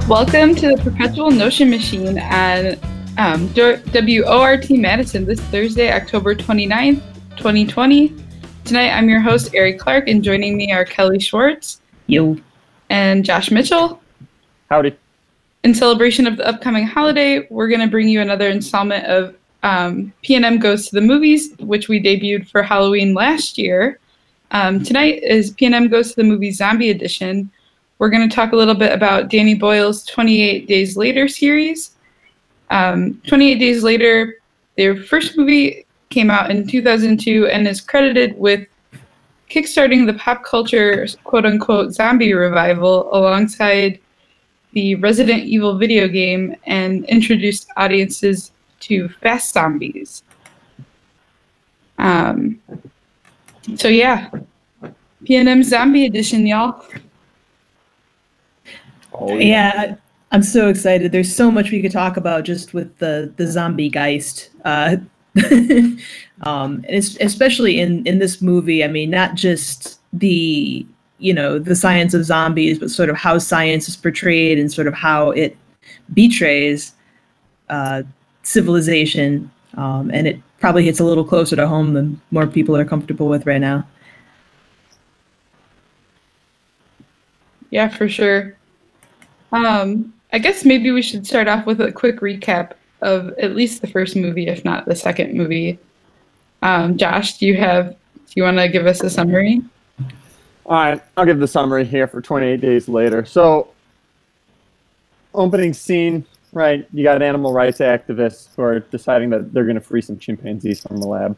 Welcome to the Perpetual Notion Machine at WORT Madison this Thursday, October 29th, 2020. Tonight, I'm your host, Eric Clark, and joining me are Kelly Schwartz. Yo. And Josh Mitchell. Howdy. In celebration of the upcoming holiday, we're going to bring you another installment of PNM Goes to the Movies, which we debuted for Halloween last year. Tonight is PNM Goes to the Movies Zombie Edition. We're going to talk a little bit about Danny Boyle's 28 Days Later series. 28 Days Later, their first movie came out in 2002 and is credited with kickstarting the pop culture quote-unquote zombie revival alongside the Resident Evil video game and introduced audiences to Fast Zombies. So yeah, PNM Zombie Edition, y'all. Oh, yeah, I'm so excited. There's so much we could talk about just with the zombie geist. And it's, especially in this movie, I mean, not just the science of zombies, but sort of how science is portrayed and sort of how it betrays civilization. And it probably hits a little closer to home than more people are comfortable with right now. Yeah, for sure. I guess maybe we should start off with a quick recap of at least the first movie, if not the second movie. Josh, do you want to give us a summary? All right, I'll give the summary here for 28 Days Later. So, opening scene, right, you got animal rights activists who are deciding that they're going to free some chimpanzees from the lab.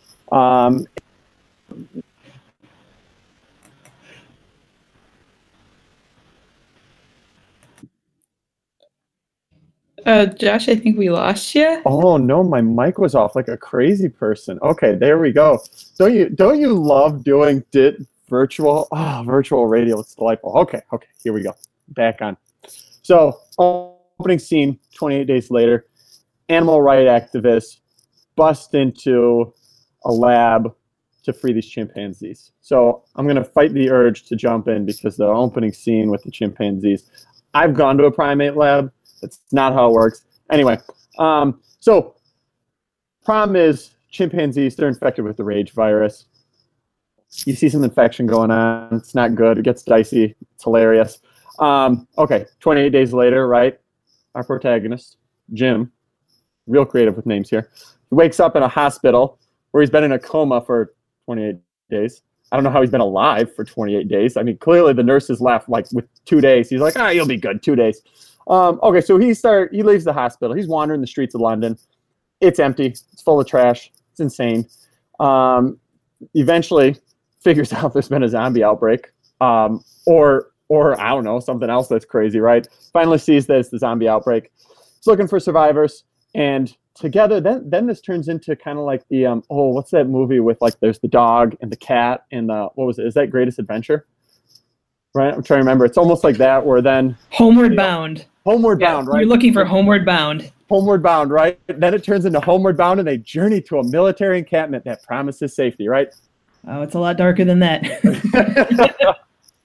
Josh, I think we lost you. Oh no, my mic was off like a crazy person. Okay, there we go. Don't you love doing virtual radio? It's delightful. Okay, here we go. Back on. So, opening scene, 28 Days Later, animal rights activists bust into a lab to free these chimpanzees. So I'm going to fight the urge to jump in because the opening scene with the chimpanzees, I've gone to a primate lab. That's not how it works. Anyway, so problem is chimpanzees, they're infected with the rage virus. You see some infection going on. It's not good. It gets dicey. It's hilarious. Okay, 28 Days Later, right? Our protagonist, Jim, real creative with names here. He wakes up in a hospital where he's been in a coma for 28 days. I don't know how he's been alive for 28 days. I mean, clearly the nurses left like with 2 days. He's like, you'll be good, 2 days. Okay, so he leaves the hospital. He's wandering the streets of London. It's empty. It's full of trash. It's insane. Eventually figures out there's been a zombie outbreak. Or I don't know, something else that's crazy, right? Finally sees that it's the zombie outbreak. He's looking for survivors. And together, then this turns into kind of like the, what's that movie with like there's the dog and the cat and what was it? Is that Greatest Adventure? Right? I'm trying to remember. It's almost like that where then... Homeward Bound. Homeward Bound, right? You're looking for Homeward Bound. Homeward Bound, right? Then it turns into Homeward Bound and they journey to a military encampment that promises safety, right? Oh, it's a lot darker than that.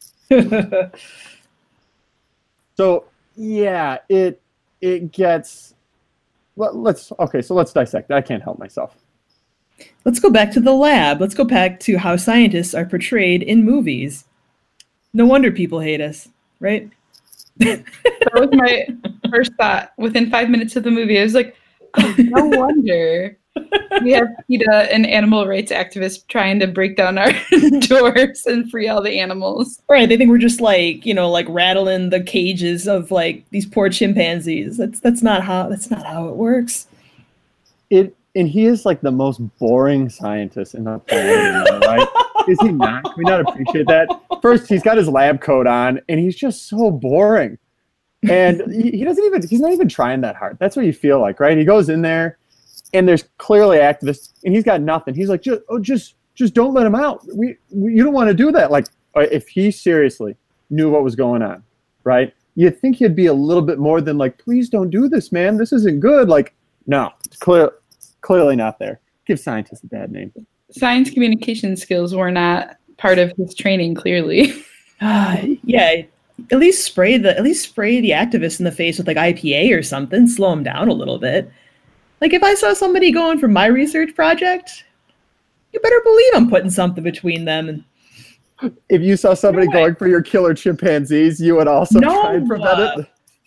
So, yeah, it gets... let's dissect. I can't help myself. Let's go back to the lab. Let's go back to how scientists are portrayed in movies. No wonder people hate us, right? That was my first thought. Within 5 minutes of the movie, I was like, oh, no wonder. We have PETA and animal rights activists trying to break down our doors and free all the animals. Right, they think we're just like rattling the cages of like these poor chimpanzees. That's not how it works. And he is like the most boring scientist in the planet, right? Is he not? Can we not appreciate that? First, he's got his lab coat on, and he's just so boring. And he's not even trying that hard. That's what you feel like, right? He goes in there, and there's clearly activists, and he's got nothing. He's like, just don't let him out. You don't want to do that. Like, if he seriously knew what was going on, right? You'd think he'd be a little bit more than like, please don't do this, man. This isn't good. Like, no, it's clearly not there. Give scientists a bad name. Science communication skills were not part of his training, clearly. Yeah, at least spray the activists in the face with like IPA or something, slow them down a little bit. Like if I saw somebody going for my research project, you better believe I'm putting something between them. If you saw somebody going for your killer chimpanzees, you would also try and prevent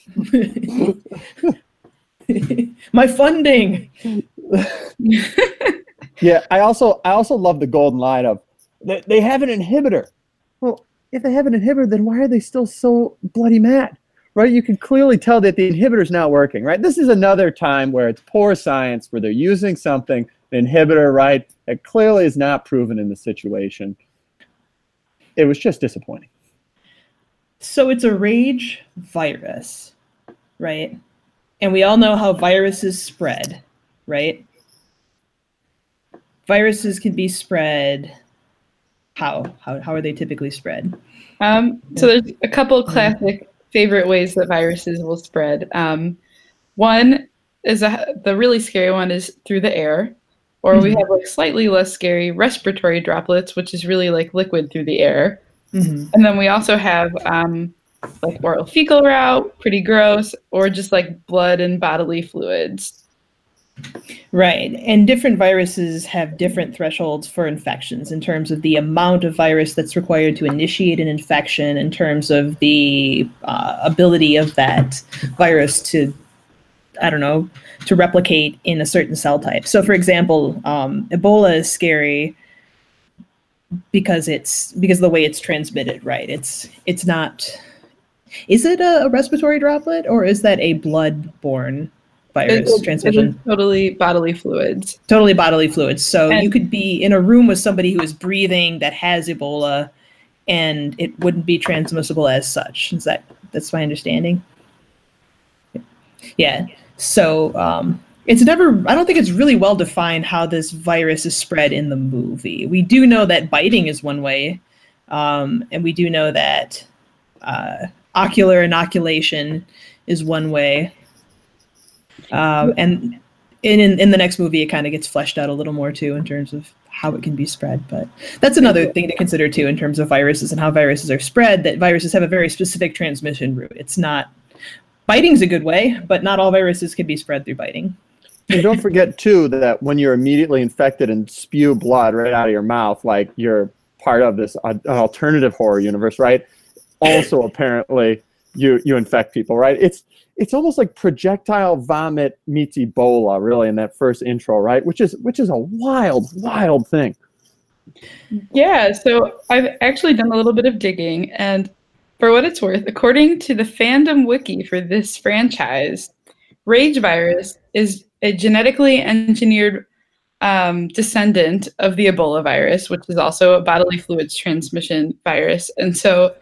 it. My funding. Yeah, I also love the golden line of they have an inhibitor. Well, if they have an inhibitor, then why are they still so bloody mad? Right? You can clearly tell that the inhibitor's not working, right? This is another time where it's poor science, where they're using something, an inhibitor, right, that clearly is not proven in the situation. It was just disappointing. So it's a rage virus, right? And we all know how viruses spread, right? Viruses can be spread. How are they typically spread? So there's a couple of classic favorite ways that viruses will spread. One is the really scary one is through the air, or we have like slightly less scary respiratory droplets, which is really like liquid through the air. And then we also have like oral fecal route, pretty gross, or just like blood and bodily fluids. Right. And different viruses have different thresholds for infections in terms of the amount of virus that's required to initiate an infection, in terms of the ability of that virus to, to replicate in a certain cell type. So, for example, Ebola is scary because of the way it's transmitted, right? It's not. Is it a respiratory droplet, or is that a blood-borne virus transmission? It's totally bodily fluids. Totally bodily fluids. So you could be in a room with somebody who is breathing that has Ebola, and it wouldn't be transmissible as such. That's my understanding? Yeah. So I don't think it's really well defined how this virus is spread in the movie. We do know that biting is one way, and we do know that ocular inoculation is one way. And in the next movie, it kind of gets fleshed out a little more too in terms of how it can be spread. But that's another thing to consider too in terms of viruses and how viruses are spread, that viruses have a very specific transmission route. It's not, biting's a good way, but not all viruses can be spread through biting. And don't forget too that when you're immediately infected and spew blood right out of your mouth, like you're part of this alternative horror universe, right? Also, apparently, you infect people, right? It's almost like projectile vomit meets Ebola, really, in that first intro, right? Which is a wild thing. Yeah, so I've actually done a little bit of digging, and for what it's worth, according to the fandom wiki for this franchise, Rage virus is a genetically engineered descendant of the Ebola virus, which is also a bodily fluids transmission virus. And so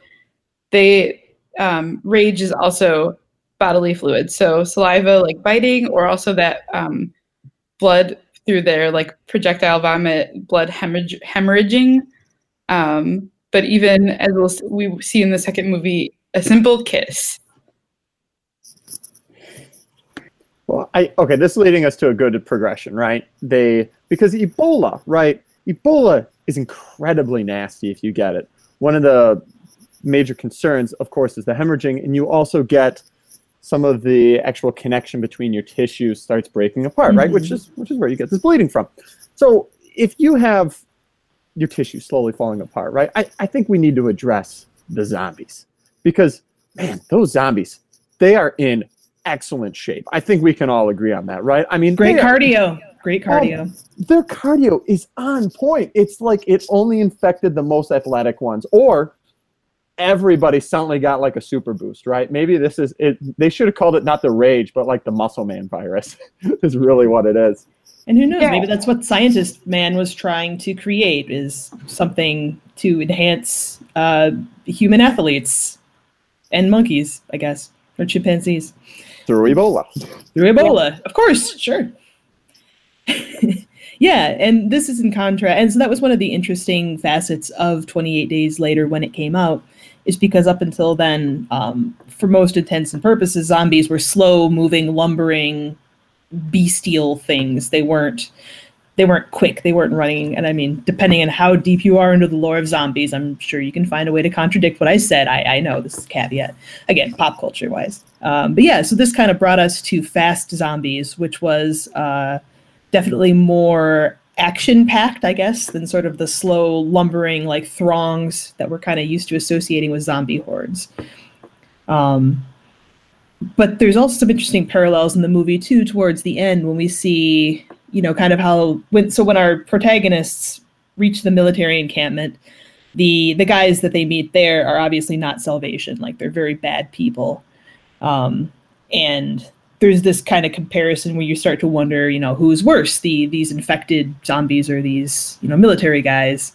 Rage is also bodily fluids, so saliva, like biting, or also that blood through their like projectile vomit, blood hemorrhaging. But even as we see in the second movie, a simple kiss. Well, okay, this is leading us to a good progression, right? Because Ebola, right? Ebola is incredibly nasty if you get it. One of the major concerns, of course, is the hemorrhaging, and you also get some of the actual connection between your tissues starts breaking apart, right? Which is where you get this bleeding from. So if you have your tissue slowly falling apart, right? I think we need to address the zombies, because, man, those zombies, they are in excellent shape. I think we can all agree on that, right? I mean, great cardio. Their cardio is on point. It's like it only infected the most athletic ones, or everybody suddenly got like a super boost, right? Maybe this is it. They should have called it not the Rage, but like the Muscle Man virus is really what it is. And who knows? Yeah. Maybe that's what Scientist Man was trying to create, is something to enhance human athletes and monkeys, I guess, or chimpanzees. Through Ebola. Yeah. Of course, sure. Yeah, and this is in contrast. And so that was one of the interesting facets of 28 Days Later when it came out, is because up until then, for most intents and purposes, zombies were slow-moving, lumbering, bestial things. They they weren't quick, they weren't running. And I mean, depending on how deep you are into the lore of zombies, I'm sure you can find a way to contradict what I said. I know this is caveat, again, pop culture wise. But yeah, so this kind of brought us to Fast Zombies, which was definitely more action-packed, I guess, than sort of the slow, lumbering, like, throngs that we're kind of used to associating with zombie hordes. But there's also some interesting parallels in the movie, too, towards the end when we see, you know, kind of how... when our protagonists reach the military encampment, the guys that they meet there are obviously not Salvation. Like, they're very bad people. And there's this kind of comparison where you start to wonder, you know, who's worse, these infected zombies or these, you know, military guys.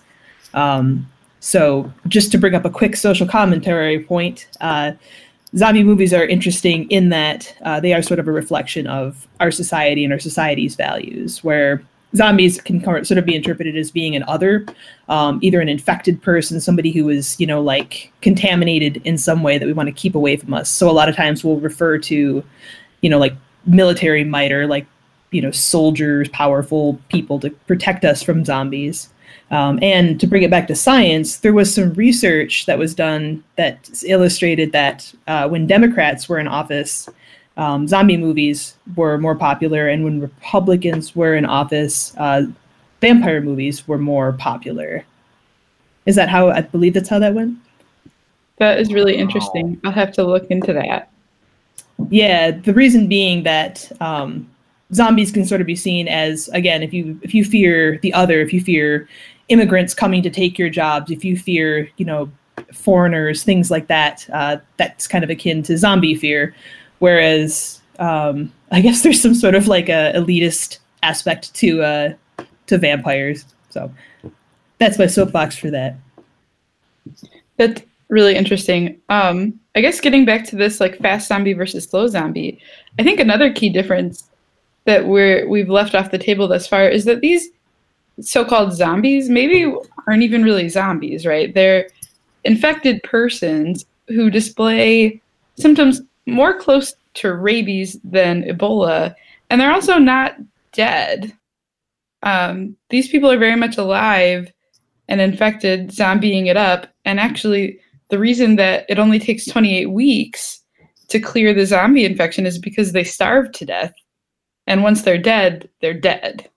So just to bring up a quick social commentary point, zombie movies are interesting in that they are sort of a reflection of our society and our society's values, where zombies can sort of be interpreted as being an other, either an infected person, somebody who is, you know, like contaminated in some way that we want to keep away from us. So a lot of times we'll refer to, you know, like military might or like, you know, soldiers, powerful people to protect us from zombies. And to bring it back to science, there was some research that was done that illustrated that when Democrats were in office, zombie movies were more popular, and when Republicans were in office, vampire movies were more popular. Is that how, I believe that's how that went? That is really interesting. I'll have to look into that. Yeah, the reason being that zombies can sort of be seen as, again, if you fear the other, if you fear immigrants coming to take your jobs, if you fear, you know, foreigners, things like that, that's kind of akin to zombie fear. Whereas I guess there's some sort of like a elitist aspect to vampires. So that's my soapbox for that. That's really interesting. I guess getting back to this like fast zombie versus slow zombie, I think another key difference that we've left off the table thus far is that these so-called zombies maybe aren't even really zombies, right? They're infected persons who display symptoms more close to rabies than Ebola, and they're also not dead. These people are very much alive and infected, zombieing it up, and actually the reason that it only takes 28 weeks to clear the zombie infection is because they starved to death. And once they're dead, they're dead.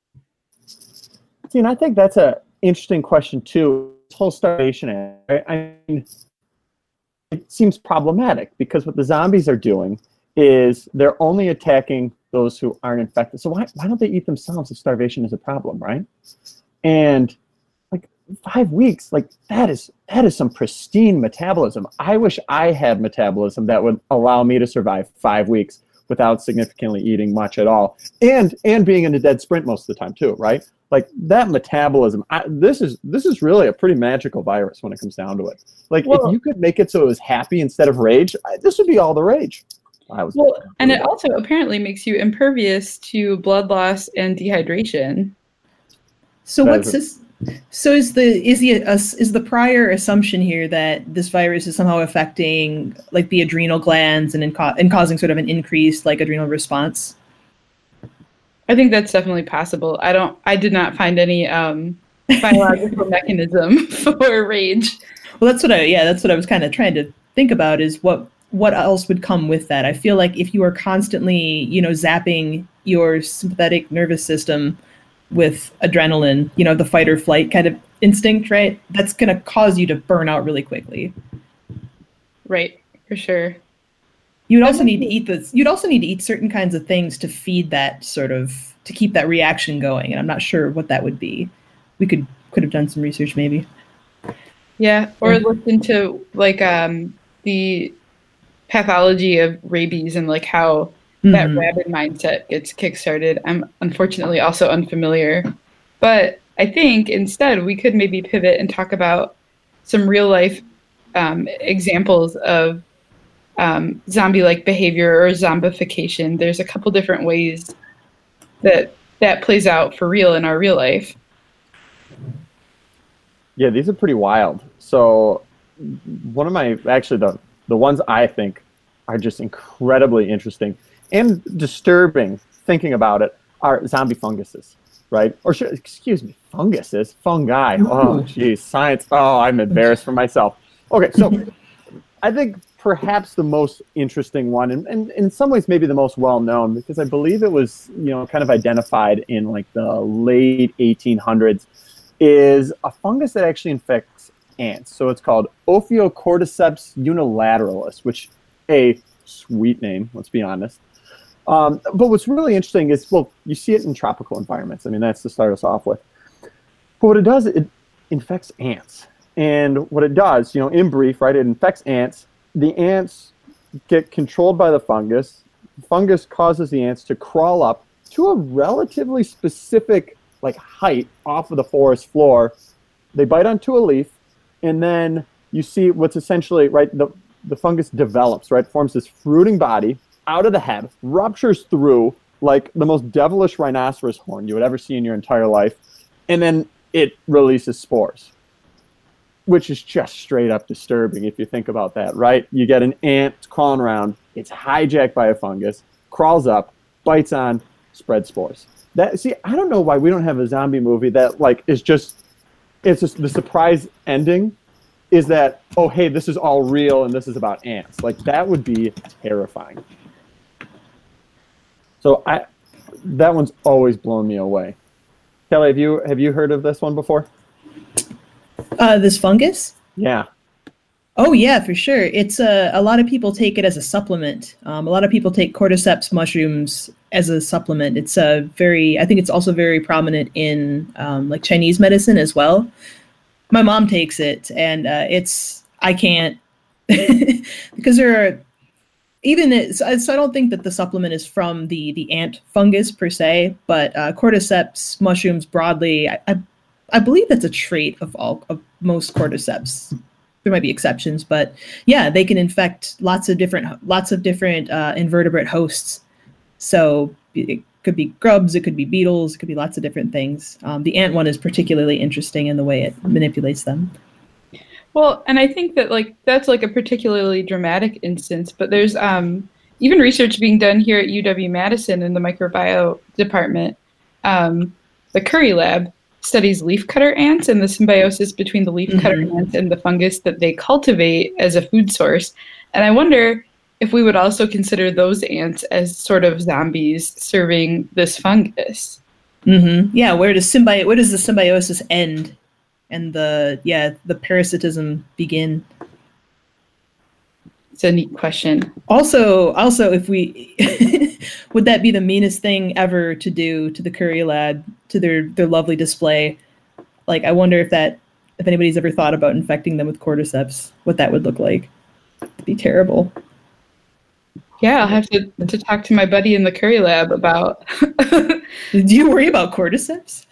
See, and I think that's an interesting question, too. This whole starvation, right? I mean, it seems problematic because what the zombies are doing is they're only attacking those who aren't infected. So why don't they eat themselves if starvation is a problem, right? And like 5 weeks, like that is some pristine metabolism. I wish I had metabolism that would allow me to survive 5 weeks without significantly eating much at all, and being in a dead sprint most of the time too, right? Like that metabolism. This is really a pretty magical virus when it comes down to it. Like if you could make it so it was happy instead of rage, this would be all the rage. And it also apparently makes you impervious to blood loss and dehydration. So what's this? So is the prior assumption here that this virus is somehow affecting like the adrenal glands and causing sort of an increased like adrenal response? I think that's definitely possible. I did not find any biological mechanism for rage. Well, that's what I was kind of trying to think about is what else would come with that. I feel like if you are constantly, you know, zapping your sympathetic nervous system with adrenaline, you know, the fight or flight kind of instinct, right? That's going to cause you to burn out really quickly. Right, for sure. You'd also need to eat certain kinds of things to feed that sort of, to keep that reaction going. And I'm not sure what that would be. We could have done some research maybe. Yeah, or looked into like the pathology of rabies and like how that rabid mindset gets kickstarted. I'm unfortunately also unfamiliar, but I think instead we could maybe pivot and talk about some real life examples of zombie-like behavior or zombification. There's a couple different ways that plays out for real in our real life. Yeah, these are pretty wild. So one of my, actually the ones I think are just incredibly interesting and disturbing thinking about it are zombie funguses. right? Or excuse me, funguses, fungi. Oh, geez, science. Oh, I'm embarrassed for myself. Okay, so I think perhaps the most interesting one, and in some ways maybe the most well-known, because I believe it was, kind of identified in like the late 1800s, is a fungus that actually infects ants. So it's called Ophiocordyceps unilateralis, which a sweet name, let's be honest. But what's really interesting is, well, you see it in tropical environments. I mean, that's to start us off with. But what it does, it infects ants. And what it does, in brief, right, it infects ants. The ants get controlled by the fungus. The fungus causes the ants to crawl up to a relatively specific height off of the forest floor. They bite onto a leaf, and then you see what's essentially, right, the fungus develops, right, forms this fruiting body out of the head, ruptures through like the most devilish rhinoceros horn you would ever see in your entire life, and then it releases spores, which is just straight up disturbing if you think about that, right? You get an ant crawling around, it's hijacked by a fungus, crawls up, bites on, spreads spores. I don't know why we don't have a zombie movie that it's just the surprise ending is that, oh, hey, this is all real and this is about ants. That would be terrifying. So that one's always blown me away. Kelly, have you heard of this one before? This fungus? Yeah. Oh yeah, for sure. It's a lot of people take it as a supplement. A lot of people take cordyceps mushrooms as a supplement. It's I think it's also very prominent in Chinese medicine as well. My mom takes it, and I can't because there are so I don't think that the supplement is from the ant fungus per se, but cordyceps mushrooms broadly, I believe that's a trait of most cordyceps. There might be exceptions, but yeah, they can infect lots of different invertebrate hosts. So it could be grubs, it could be beetles, it could be lots of different things. The ant one is particularly interesting in the way it manipulates them. Well, and I think that that's a particularly dramatic instance, but there's even research being done here at UW-Madison in the microbiome department. The Curry Lab studies leafcutter ants and the symbiosis between the leafcutter ants and the fungus that they cultivate as a food source. And I wonder if we would also consider those ants as sort of zombies serving this fungus. Mm-hmm. Yeah, where does the symbiosis end and the parasitism begin? It's a neat question. Also, if we would that be the meanest thing ever to do to the Curry Lab, to their lovely display? I wonder if anybody's ever thought about infecting them with cordyceps, what that would look like. It'd be terrible. Yeah, I'll have to talk to my buddy in the Curry Lab about. Do you worry about cordyceps?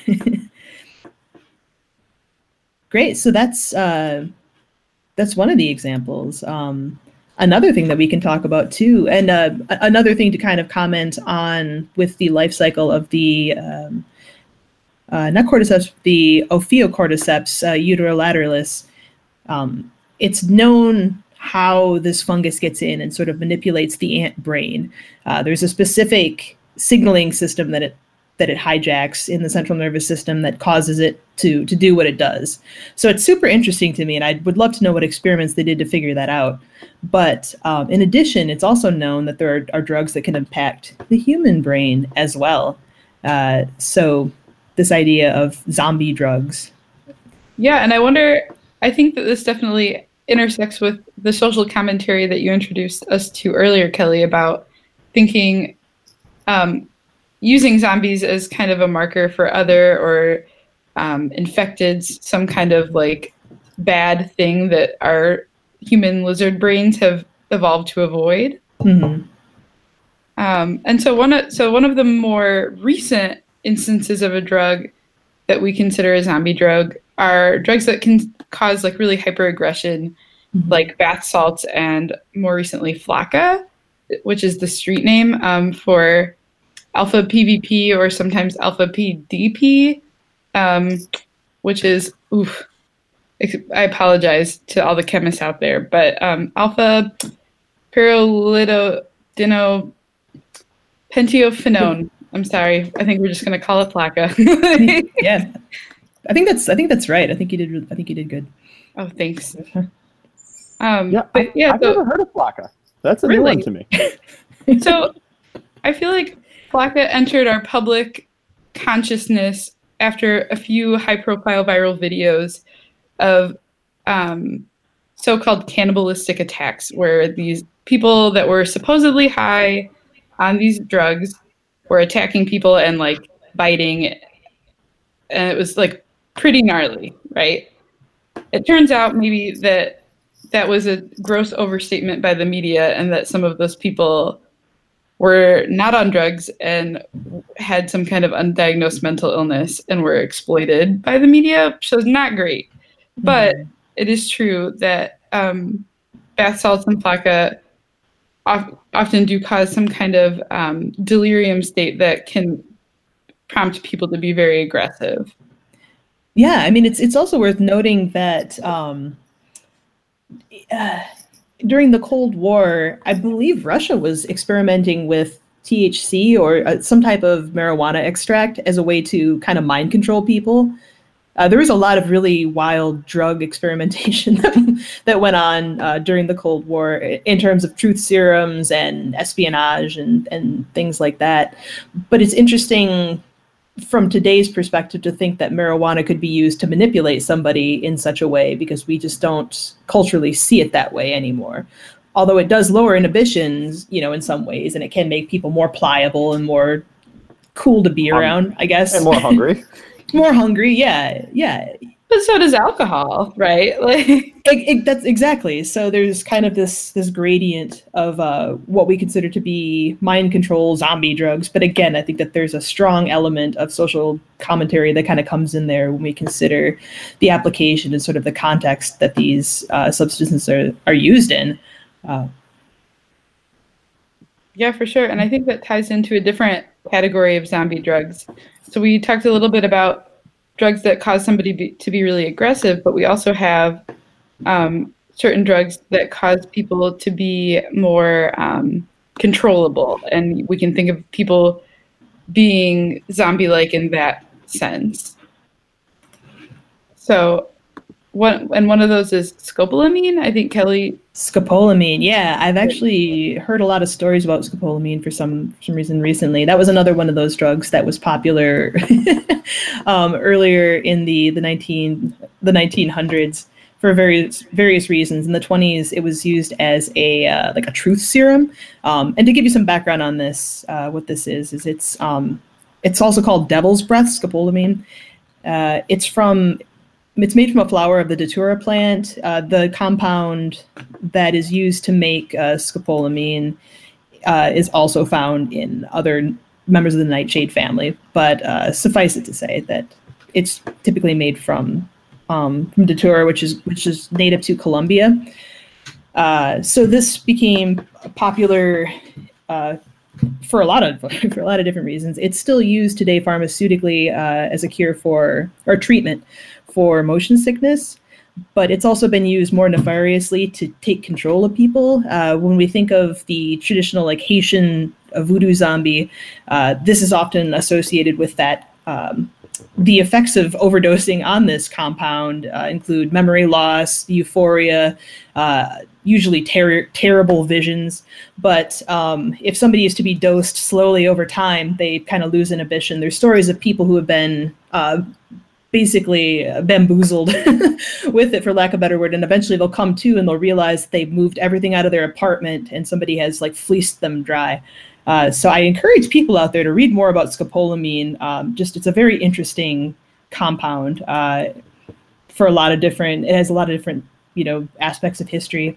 Great. So that's one of the examples. Another thing that we can talk about too, and another thing to kind of comment on with the life cycle of the not cordyceps, the Ophiocordyceps unilateralis. It's known how this fungus gets in and sort of manipulates the ant brain. There's a specific signaling system that it hijacks in the central nervous system that causes it to do what it does. So it's super interesting to me, and I would love to know what experiments they did to figure that out. But in addition, it's also known that there are drugs that can impact the human brain as well. So this idea of zombie drugs. Yeah, and I think that this definitely intersects with the social commentary that you introduced us to earlier, Kelly, about thinking using zombies as kind of a marker for other or infecteds, some kind of bad thing that our human lizard brains have evolved to avoid. Mm-hmm. And so one of the more recent instances of a drug that we consider a zombie drug are drugs that can cause really hyperaggression, like bath salts and more recently Flakka, which is the street name for alpha PVP or sometimes alpha PDP, which is, I apologize to all the chemists out there, but alpha pyrrolidinopentophenone. I'm sorry. I think we're just gonna call it Flakka. Yeah, I think that's right. I think you did good. Oh, thanks. Yeah, but yeah, I've never heard of Flakka. That's a new Really? one to me. So I feel like Flakka entered our public consciousness after a few high-profile viral videos of so-called cannibalistic attacks, where these people that were supposedly high on these drugs were attacking people and like biting, and it was like pretty gnarly, right? It turns out maybe that was a gross overstatement by the media, and that some of those people were not on drugs and had some kind of undiagnosed mental illness and were exploited by the media, which is not great. But it is true that bath salts and Flakka often do cause some kind of delirium state that can prompt people to be very aggressive. Yeah, I mean, it's also worth noting that during the Cold War, I believe Russia was experimenting with THC or some type of marijuana extract as a way to kind of mind control people. There was a lot of really wild drug experimentation that went on during the Cold War in terms of truth serums and espionage and things like that. But it's interesting from today's perspective to think that marijuana could be used to manipulate somebody in such a way, because we just don't culturally see it that way anymore. Although it does lower inhibitions, in some ways, and it can make people more pliable and more cool to be around, I guess. And more hungry. More hungry, yeah. But so does alcohol, right? Like that's exactly. So there's kind of this gradient of what we consider to be mind control zombie drugs. But again, I think that there's a strong element of social commentary that kind of comes in there when we consider the application and sort of the context that these substances are used in. Yeah, for sure. And I think that ties into a different category of zombie drugs. So we talked a little bit about drugs that cause somebody to be really aggressive, but we also have certain drugs that cause people to be more controllable. And we can think of people being zombie-like in that sense. So one of those is scopolamine. I think Kelly. Scopolamine, yeah. I've actually heard a lot of stories about scopolamine for some reason recently. That was another one of those drugs that was popular earlier in the 1900s for various reasons. In the 20s, it was used as a like a truth serum. And to give you some background on this, what this is it's also called devil's breath, scopolamine. It's made from a flower of the datura plant. The compound that is used to make scopolamine is also found in other members of the nightshade family. But suffice it to say that it's typically made from datura, which is native to Colombia. So this became popular for a lot of different reasons. It's still used today pharmaceutically as a cure or treatment for motion sickness, but it's also been used more nefariously to take control of people. When we think of the traditional like Haitian voodoo zombie, this is often associated with that. The effects of overdosing on this compound include memory loss, euphoria, usually terrible visions. But if somebody is to be dosed slowly over time, they kind of lose inhibition. There's stories of people who have been basically bamboozled with it, for lack of a better word, and eventually they'll come to and they'll realize they've moved everything out of their apartment and somebody has like fleeced them dry. So I encourage people out there to read more about scopolamine. It's a very interesting compound for a lot of different, it has a lot of different, aspects of history.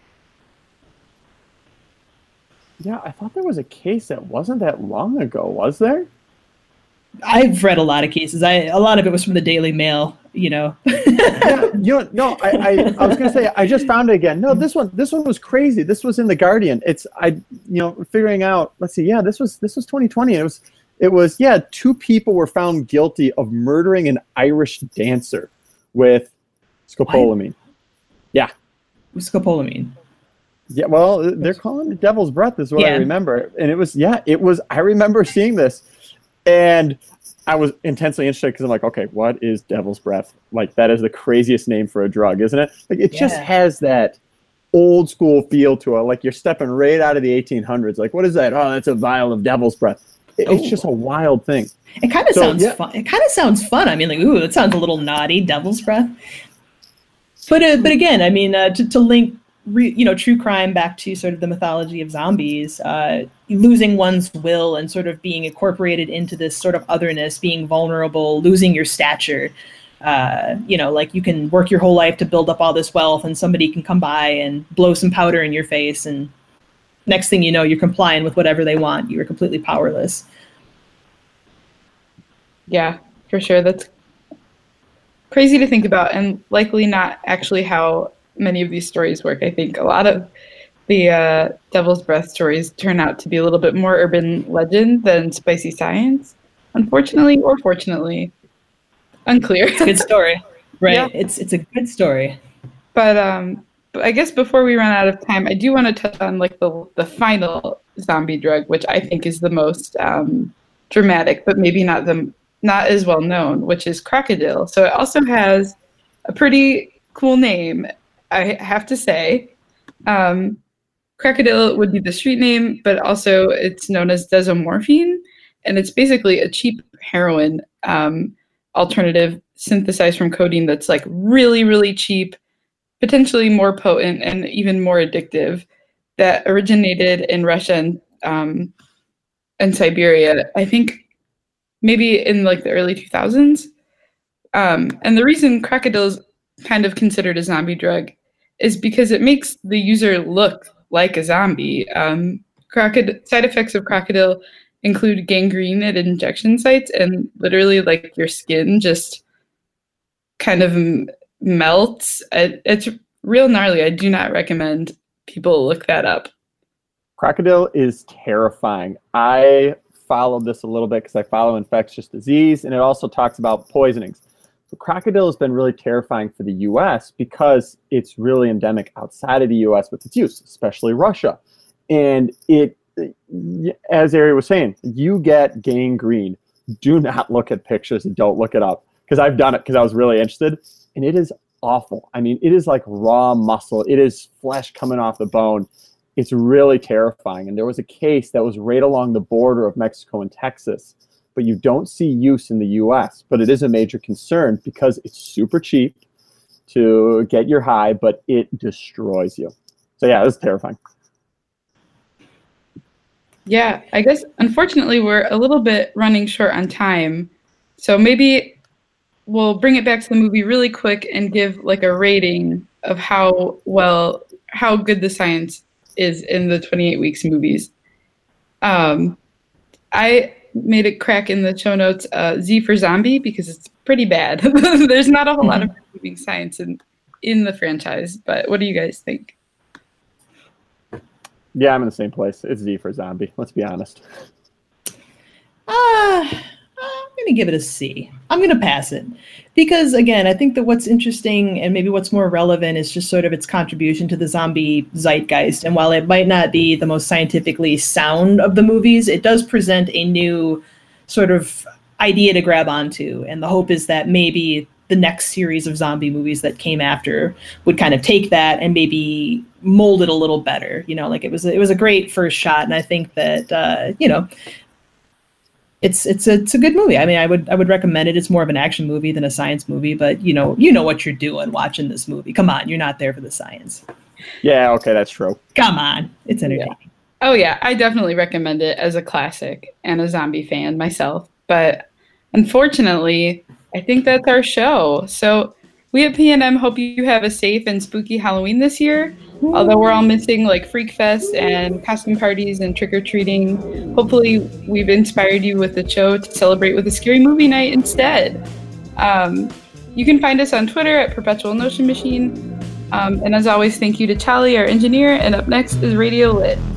Yeah, I thought there was a case that wasn't that long ago, was there? I've read a lot of cases. A lot of it was from the Daily Mail, Yeah, no, I was gonna say I just found it again. No, this one was crazy. This was in the Guardian. Figuring out. Let's see. Yeah, this was 2020. It was 2 people were found guilty of murdering an Irish dancer with scopolamine. What? Yeah, with scopolamine. Yeah, well, they're calling it devil's breath is what I remember. And it was. I remember seeing this. And I was intensely interested because I'm like, okay, what is Devil's Breath? Like, that is the craziest name for a drug, isn't it? Like, it just has that old school feel to it. Like, you're stepping right out of the 1800s. Like, what is that? Oh, that's a vial of Devil's Breath. It's just a wild thing. It kind of sounds fun. It kind of sounds fun. I mean, like, ooh, that sounds a little naughty, Devil's Breath. But again, I mean, to link, true crime back to sort of the mythology of zombies, losing one's will and sort of being incorporated into this sort of otherness, being vulnerable, losing your stature. Like you can work your whole life to build up all this wealth, and somebody can come by and blow some powder in your face, and next thing you know, you're complying with whatever they want. You were completely powerless. Yeah, for sure. That's crazy to think about, and likely not actually how many of these stories work. I think a lot of the Devil's Breath stories turn out to be a little bit more urban legend than spicy science, unfortunately or fortunately. Unclear. It's a good story, right? Yeah. It's a good story. But I guess before we run out of time, I do want to touch on like the final zombie drug, which I think is the most dramatic, but maybe not as well known, which is Crocodile. So it also has a pretty cool name, I have to say. Crocodile would be the street name, but also it's known as desomorphine, and it's basically a cheap heroin alternative synthesized from codeine that's like really, really cheap, potentially more potent and even more addictive, that originated in Russia and Siberia, I think maybe in like the early 2000s. And the reason Crocodile is kind of considered a zombie drug is because it makes the user look like a zombie. Side effects of Crocodile include gangrene at injection sites, and literally like your skin just kind of melts. It's real gnarly. I do not recommend people look that up. Crocodile is terrifying. I followed this a little bit because I follow infectious disease, and it also talks about poisonings. So Crocodile has been really terrifying for the U.S. because it's really endemic outside of the U.S. with its use, especially Russia. And it, as Ari was saying, you get gangrene. Do not look at pictures and don't look it up, because I've done it because I was really interested, and it is awful. I mean, it is like raw muscle. It is flesh coming off the bone. It's really terrifying. And there was a case that was right along the border of Mexico and Texas, but you don't see use in the U.S., but it is a major concern because it's super cheap to get your high, but it destroys you. So yeah, it's terrifying. Yeah, I guess unfortunately we're a little bit running short on time. So maybe we'll bring it back to the movie really quick and give like a rating of how good the science is in the 28 Weeks movies. I made it crack in the show notes Z for zombie because it's pretty bad. There's not a whole lot of moving science in the franchise, but what do you guys think? Yeah, I'm in the same place. It's Z for zombie. Let's be honest. I'm going to give it a C. I'm going to pass it. Because, again, I think that what's interesting and maybe what's more relevant is just sort of its contribution to the zombie zeitgeist. And while it might not be the most scientifically sound of the movies, it does present a new sort of idea to grab onto. And the hope is that maybe the next series of zombie movies that came after would kind of take that and maybe mold it a little better. You know, like it was a great first shot. And I think that, it's a good movie. I mean, I would recommend it. It's more of an action movie than a science movie, but you know what you're doing watching this movie. Come on, you're not there for the science. Yeah, okay, that's true. Come on, it's entertaining. Yeah. Oh yeah, I definitely recommend it as a classic and a zombie fan myself. But unfortunately, I think that's our show. So we at PNM hope you have a safe and spooky Halloween this year. Although we're all missing like Freak Fest and costume parties and trick-or-treating, hopefully we've inspired you with the show to celebrate with a scary movie night instead. You can find us on Twitter at Perpetual Notion Machine. And as always, thank you to Charlie, our engineer. And up next is Radio Lit.